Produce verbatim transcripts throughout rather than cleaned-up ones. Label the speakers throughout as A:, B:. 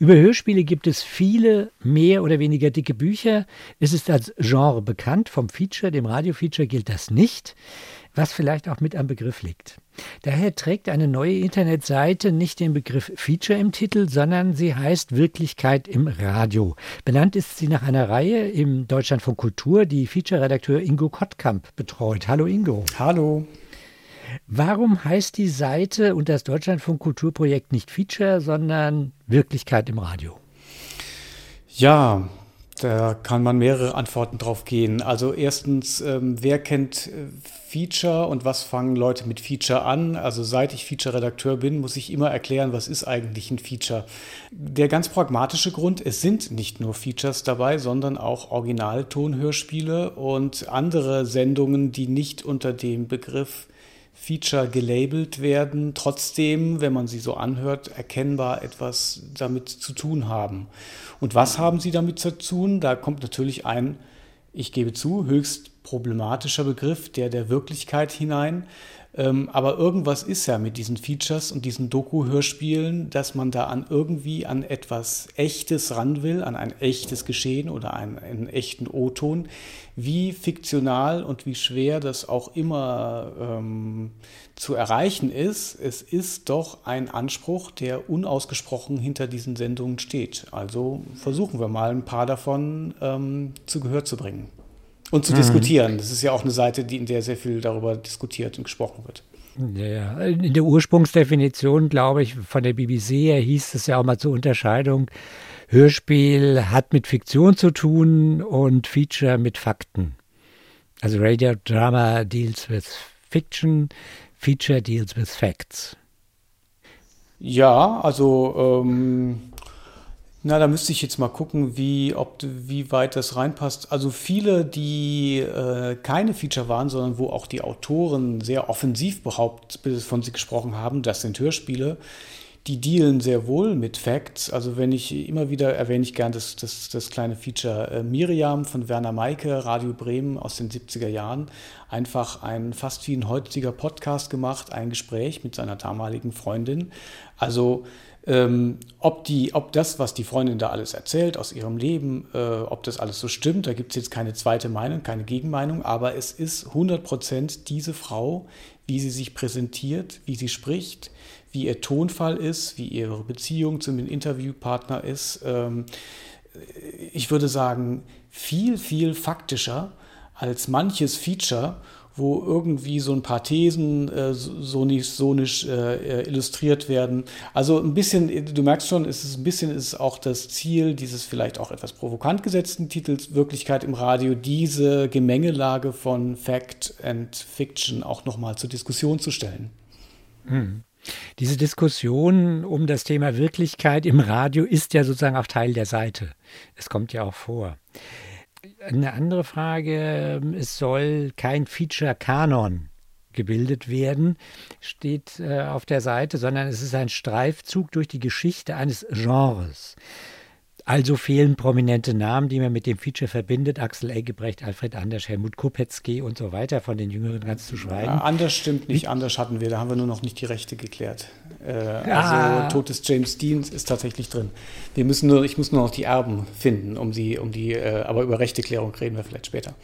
A: Über Hörspiele gibt es viele mehr oder weniger dicke Bücher. Es ist als Genre bekannt. Vom Feature, dem Radiofeature, gilt das nicht, was vielleicht auch mit am Begriff liegt. Daher trägt eine neue Internetseite nicht den Begriff Feature im Titel, sondern sie heißt Wirklichkeit im Radio. Benannt ist sie nach einer Reihe im Deutschlandfunk Kultur, die Feature-Redakteur Ingo Kottkamp betreut. Hallo Ingo.
B: Hallo.
A: Warum heißt die Seite und das Deutschlandfunk Kulturprojekt nicht Feature, sondern Wirklichkeit im Radio?
B: Ja, da kann man mehrere Antworten drauf gehen. Also erstens, ähm, wer kennt äh, Feature und was fangen Leute mit Feature an? Also seit ich Feature-Redakteur bin, muss ich immer erklären, was ist eigentlich ein Feature. Der ganz pragmatische Grund, es sind nicht nur Features dabei, sondern auch Originaltonhörspiele und andere Sendungen, die nicht unter dem Begriff Feature gelabelt werden, trotzdem, wenn man sie so anhört, erkennbar etwas damit zu tun haben. Und was haben sie damit zu tun? Da kommt natürlich ein, ich gebe zu, höchst problematischer Begriff, der der Wirklichkeit hinein. Ähm, aber irgendwas ist ja mit diesen Features und diesen Doku-Hörspielen, dass man da an irgendwie an etwas Echtes ran will, an ein echtes Geschehen oder einen, einen echten O-Ton. Wie fiktional und wie schwer das auch immer ähm, zu erreichen ist, es ist doch ein Anspruch, der unausgesprochen hinter diesen Sendungen steht. Also versuchen wir mal ein paar davon ähm, zu Gehör zu bringen. Und zu mhm. diskutieren. Das ist ja auch eine Seite, die, in der sehr viel darüber diskutiert und gesprochen wird.
A: Ja, in der Ursprungsdefinition, glaube ich, von der B B C her hieß es ja auch mal zur Unterscheidung, Hörspiel hat mit Fiktion zu tun und Feature mit Fakten. Also Radio Drama deals with Fiction, Feature deals with Facts.
B: Ja, also ähm Na, da müsste ich jetzt mal gucken, wie, ob, wie weit das reinpasst. Also viele, die äh, keine Feature waren, sondern wo auch die Autoren sehr offensiv behauptet, von sich gesprochen haben, das sind Hörspiele, die dealen sehr wohl mit Facts. Also wenn ich immer wieder erwähne ich gern das, das, das kleine Feature äh, Miriam von Werner Meike, Radio Bremen aus den siebziger Jahren. Einfach ein fast wie ein heutiger Podcast gemacht, ein Gespräch mit seiner damaligen Freundin. Also Ähm, ob, die, ob das, was die Freundin da alles erzählt aus ihrem Leben, äh, ob das alles so stimmt, da gibt es jetzt keine zweite Meinung, keine Gegenmeinung, aber es ist hundert Prozent diese Frau, wie sie sich präsentiert, wie sie spricht, wie ihr Tonfall ist, wie ihre Beziehung zu dem Interviewpartner ist. Ähm, ich würde sagen, viel, viel faktischer als manches Feature, wo irgendwie so ein paar Thesen äh, sonisch, sonisch äh, illustriert werden. Also ein bisschen, du merkst schon, es ist ein bisschen ist es auch das Ziel dieses vielleicht auch etwas provokant gesetzten Titels Wirklichkeit im Radio, diese Gemengelage von Fact and Fiction auch nochmal zur Diskussion zu stellen.
A: Mhm. Diese Diskussion um das Thema Wirklichkeit im Radio ist ja sozusagen auch Teil der Seite. Es kommt ja auch vor. Eine andere Frage, es soll kein Feature-Kanon gebildet werden, steht äh, auf der Seite, sondern es ist ein Streifzug durch die Geschichte eines Genres. Also fehlen prominente Namen, die man mit dem Feature verbindet. Axel Eggebrecht, Alfred Andersch, Helmut Kopetzky und so weiter, von den Jüngeren ganz zu schweigen.
B: Ja, Andersch stimmt nicht, Wie? Andersch hatten wir, da haben wir nur noch nicht die Rechte geklärt. Äh, ah. Also Tod des James Dean ist tatsächlich drin. Wir müssen nur, ich muss nur noch die Erben finden, um die, um die, äh, aber über Rechteklärung reden wir vielleicht später.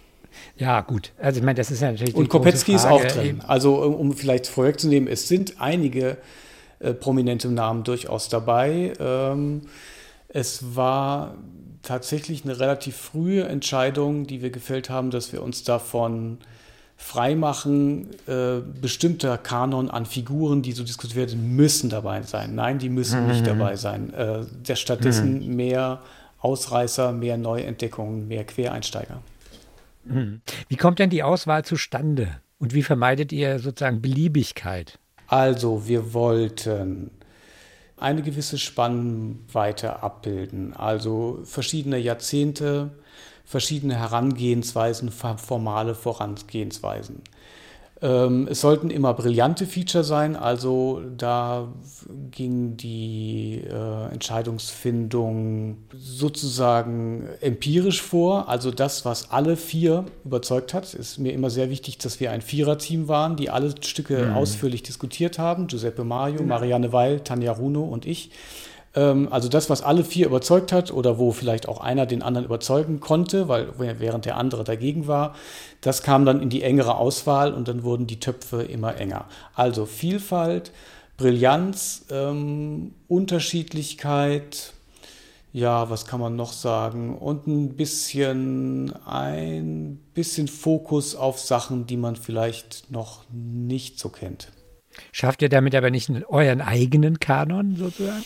A: Ja, gut. Also ich meine, das ist ja natürlich die
B: Und Kopetzky
A: große Frage.
B: Ist auch drin. Also um, um vielleicht vorwegzunehmen, es sind einige äh, prominente Namen durchaus dabei. Ähm, Es war tatsächlich eine relativ frühe Entscheidung, die wir gefällt haben, dass wir uns davon freimachen, äh, bestimmter Kanon an Figuren, die so diskutiert werden, müssen dabei sein. Nein, die müssen mhm. nicht dabei sein. Äh, der stattdessen mhm. mehr Ausreißer, mehr Neuentdeckungen, mehr Quereinsteiger.
A: Mhm. Wie kommt denn die Auswahl zustande? Und wie vermeidet ihr sozusagen Beliebigkeit?
B: Also, wir wollten eine gewisse Spannweite abbilden, also verschiedene Jahrzehnte, verschiedene Herangehensweisen, formale Vorangehensweisen. Ähm, es sollten immer brillante Feature sein, also da ging die äh, Entscheidungsfindung sozusagen empirisch vor, also das, was alle vier überzeugt hat. Ist mir immer sehr wichtig, dass wir ein Viererteam waren, die alle Stücke mhm. ausführlich diskutiert haben, Giuseppe Mario, Marianne Weil, Tanja Runo und ich. Ähm, also das, was alle vier überzeugt hat oder wo vielleicht auch einer den anderen überzeugen konnte, weil während der andere dagegen war, das kam dann in die engere Auswahl und dann wurden die Töpfe immer enger. Also Vielfalt, Brillanz, ähm, Unterschiedlichkeit, ja, was kann man noch sagen? Und ein bisschen, ein bisschen Fokus auf Sachen, die man vielleicht noch nicht so kennt.
A: Schafft ihr damit aber nicht euren eigenen Kanon sozusagen?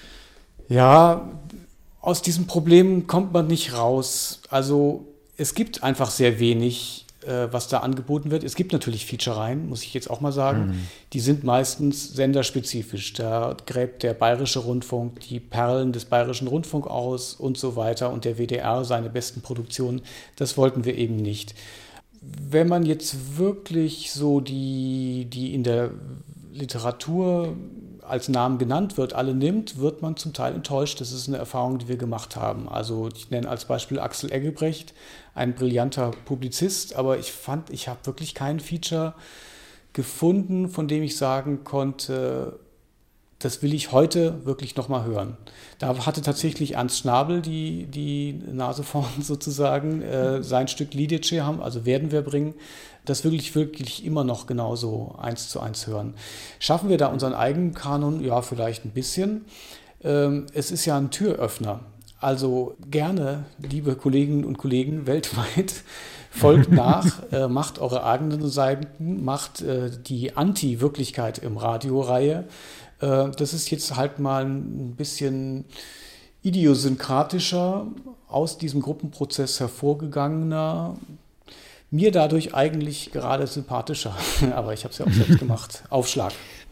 B: Ja, aus diesem Problem kommt man nicht raus. Also es gibt einfach sehr wenig, äh, was da angeboten wird. Es gibt natürlich Featurereien, muss ich jetzt auch mal sagen. Mhm. Die sind meistens senderspezifisch. Da gräbt der Bayerische Rundfunk die Perlen des Bayerischen Rundfunk aus und so weiter und der W D R seine besten Produktionen. Das wollten wir eben nicht. Wenn man jetzt wirklich so die, die in der Literatur als Namen genannt wird, alle nimmt, wird man zum Teil enttäuscht. Das ist eine Erfahrung, die wir gemacht haben. Also ich nenne als Beispiel Axel Eggebrecht, ein brillanter Publizist, aber ich fand, ich habe wirklich kein Feature gefunden, von dem ich sagen konnte, das will ich heute wirklich nochmal hören. Da hatte tatsächlich Ernst Schnabel die, die Nase vorn sozusagen, äh, sein Stück Lidice haben, also werden wir bringen, das wirklich, wirklich immer noch genauso eins zu eins hören. Schaffen wir da unseren eigenen Kanon? Ja, vielleicht ein bisschen. Ähm, es ist ja ein Türöffner. Also gerne, liebe Kolleginnen und Kollegen weltweit, folgt nach, äh, macht eure eigenen Seiten, macht äh, die Anti-Wirklichkeit im Radio-Reihe. Äh, das ist jetzt halt mal ein bisschen idiosynkratischer, aus diesem Gruppenprozess hervorgegangener, mir dadurch eigentlich gerade sympathischer, aber ich habe es ja auch selbst gemacht. Aufschlag.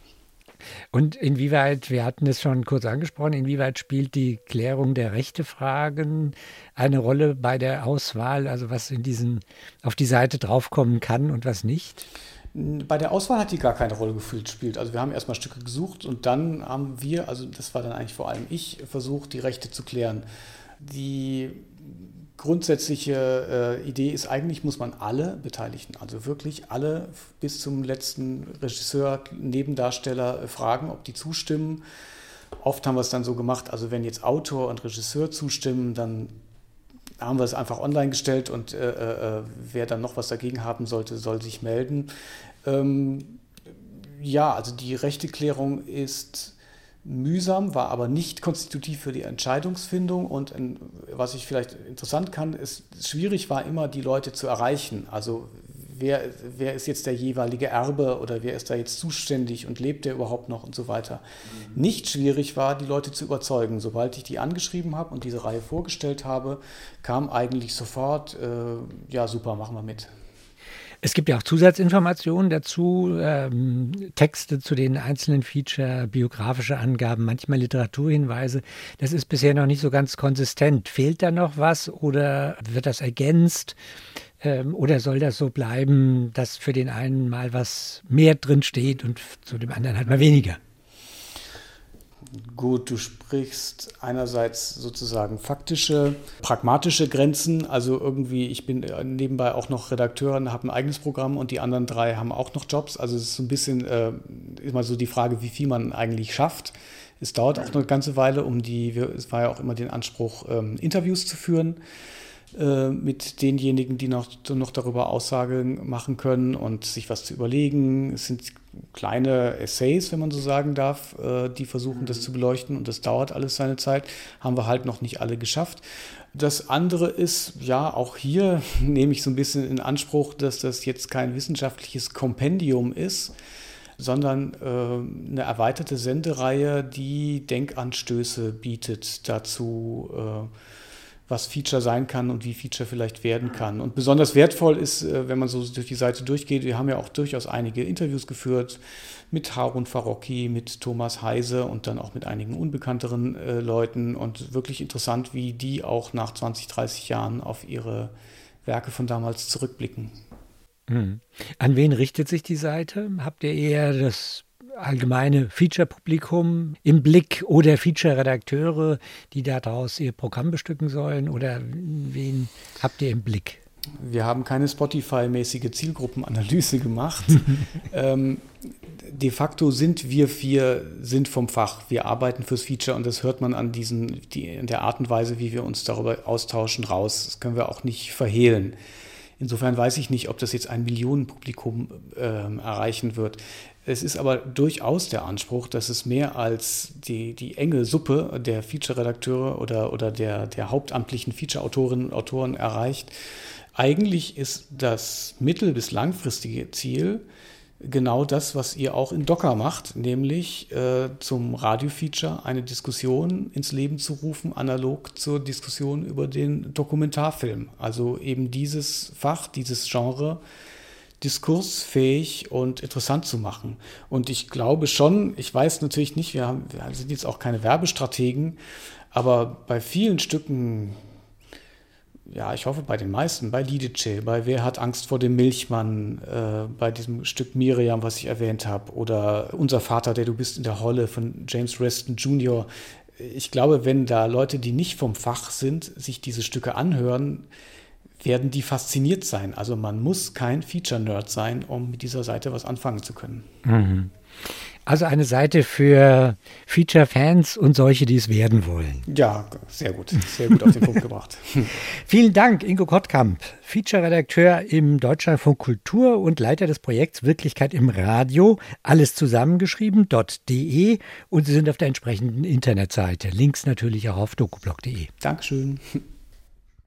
A: Und inwieweit, wir hatten es schon kurz angesprochen, inwieweit spielt die Klärung der Rechtefragen eine Rolle bei der Auswahl, also was in diesen, auf die Seite draufkommen kann und was nicht?
B: Bei der Auswahl hat die gar keine Rolle gespielt. Also wir haben erstmal Stücke gesucht und dann haben wir, also das war dann eigentlich vor allem ich, versucht, die Rechte zu klären. Die grundsätzliche äh, Idee ist, eigentlich muss man alle Beteiligten, also wirklich alle bis zum letzten Regisseur, Nebendarsteller äh, fragen, ob die zustimmen. Oft haben wir es dann so gemacht, also wenn jetzt Autor und Regisseur zustimmen, dann haben wir es einfach online gestellt und äh, äh, wer dann noch was dagegen haben sollte, soll sich melden. Ähm, ja, also die Rechteklärung ist mühsam, war aber nicht konstitutiv für die Entscheidungsfindung und in, was ich vielleicht interessant kann, ist, schwierig war immer, die Leute zu erreichen. Also wer, wer ist jetzt der jeweilige Erbe oder wer ist da jetzt zuständig und lebt der überhaupt noch und so weiter. Mhm. Nicht schwierig war, die Leute zu überzeugen. Sobald ich die angeschrieben habe und diese Reihe vorgestellt habe, kam eigentlich sofort, äh, ja super, machen wir mit.
A: Es gibt ja auch Zusatzinformationen dazu, ähm, Texte zu den einzelnen Feature, biografische Angaben, manchmal Literaturhinweise. Das ist bisher noch nicht so ganz konsistent. Fehlt da noch was oder wird das ergänzt? Ähm, oder soll das so bleiben, dass für den einen mal was mehr drin steht und zu dem anderen halt mal weniger?
B: Gut, du sprichst einerseits sozusagen faktische, pragmatische Grenzen. Also irgendwie, ich bin nebenbei auch noch Redakteur und habe ein eigenes Programm und die anderen drei haben auch noch Jobs. Also es ist so ein bisschen äh, immer so die Frage, wie viel man eigentlich schafft. Es dauert auch eine ganze Weile, um die, es war ja auch immer den Anspruch, ähm, Interviews zu führen äh, mit denjenigen, die noch, noch darüber Aussagen machen können und sich was zu überlegen. Es sind kleine Essays, wenn man so sagen darf, die versuchen, das zu beleuchten und das dauert alles seine Zeit, haben wir halt noch nicht alle geschafft. Das andere ist, ja, auch hier nehme ich so ein bisschen in Anspruch, dass das jetzt kein wissenschaftliches Kompendium ist, sondern äh, eine erweiterte Sendereihe, die Denkanstöße bietet dazu, äh, was Feature sein kann und wie Feature vielleicht werden kann. Und besonders wertvoll ist, wenn man so durch die Seite durchgeht, wir haben ja auch durchaus einige Interviews geführt mit Harun Farocki, mit Thomas Heise und dann auch mit einigen unbekannteren äh, Leuten und wirklich interessant, wie die auch nach zwanzig, dreißig Jahren auf ihre Werke von damals zurückblicken.
A: Mhm. An wen richtet sich die Seite? Habt ihr eher das allgemeine Feature-Publikum im Blick oder Feature-Redakteure, die daraus ihr Programm bestücken sollen? Oder wen habt ihr im Blick?
B: Wir haben keine Spotify-mäßige Zielgruppenanalyse gemacht. ähm, de facto sind wir vier sind vom Fach. Wir arbeiten fürs Feature und das hört man an diesen, die, in der Art und Weise, wie wir uns darüber austauschen, raus. Das können wir auch nicht verhehlen. Insofern weiß ich nicht, ob das jetzt ein Millionenpublikum äh, erreichen wird. Es ist aber durchaus der Anspruch, dass es mehr als die, die enge Suppe der Feature-Redakteure oder, oder der, der hauptamtlichen Feature-Autorinnen und Autoren erreicht. Eigentlich ist das mittel- bis langfristige Ziel genau das, was ihr auch in Docker macht, nämlich äh, zum Radio-Feature eine Diskussion ins Leben zu rufen, analog zur Diskussion über den Dokumentarfilm. Also eben dieses Fach, dieses Genre diskursfähig und interessant zu machen. Und ich glaube schon, ich weiß natürlich nicht, wir, haben, wir sind jetzt auch keine Werbestrategen, aber bei vielen Stücken, ja, ich hoffe bei den meisten, bei Lidice, bei Wer hat Angst vor dem Milchmann, äh, bei diesem Stück Miriam, was ich erwähnt habe, oder Unser Vater, der du bist in der Holle von James Reston Junior Ich glaube, wenn da Leute, die nicht vom Fach sind, sich diese Stücke anhören, werden die fasziniert sein. Also man muss kein Feature-Nerd sein, um mit dieser Seite was anfangen zu können.
A: Mhm. Also eine Seite für Feature-Fans und solche, die es werden wollen.
B: Ja, sehr gut. Sehr gut auf den Punkt gebracht.
A: Vielen Dank, Ingo Kottkamp, Feature-Redakteur im Deutschlandfunk Kultur und Leiter des Projekts Wirklichkeit im Radio. Alles zusammengeschrieben, .de, und Sie sind auf der entsprechenden Internetseite. Links natürlich auch auf dokublog punkt de.
B: Dankeschön.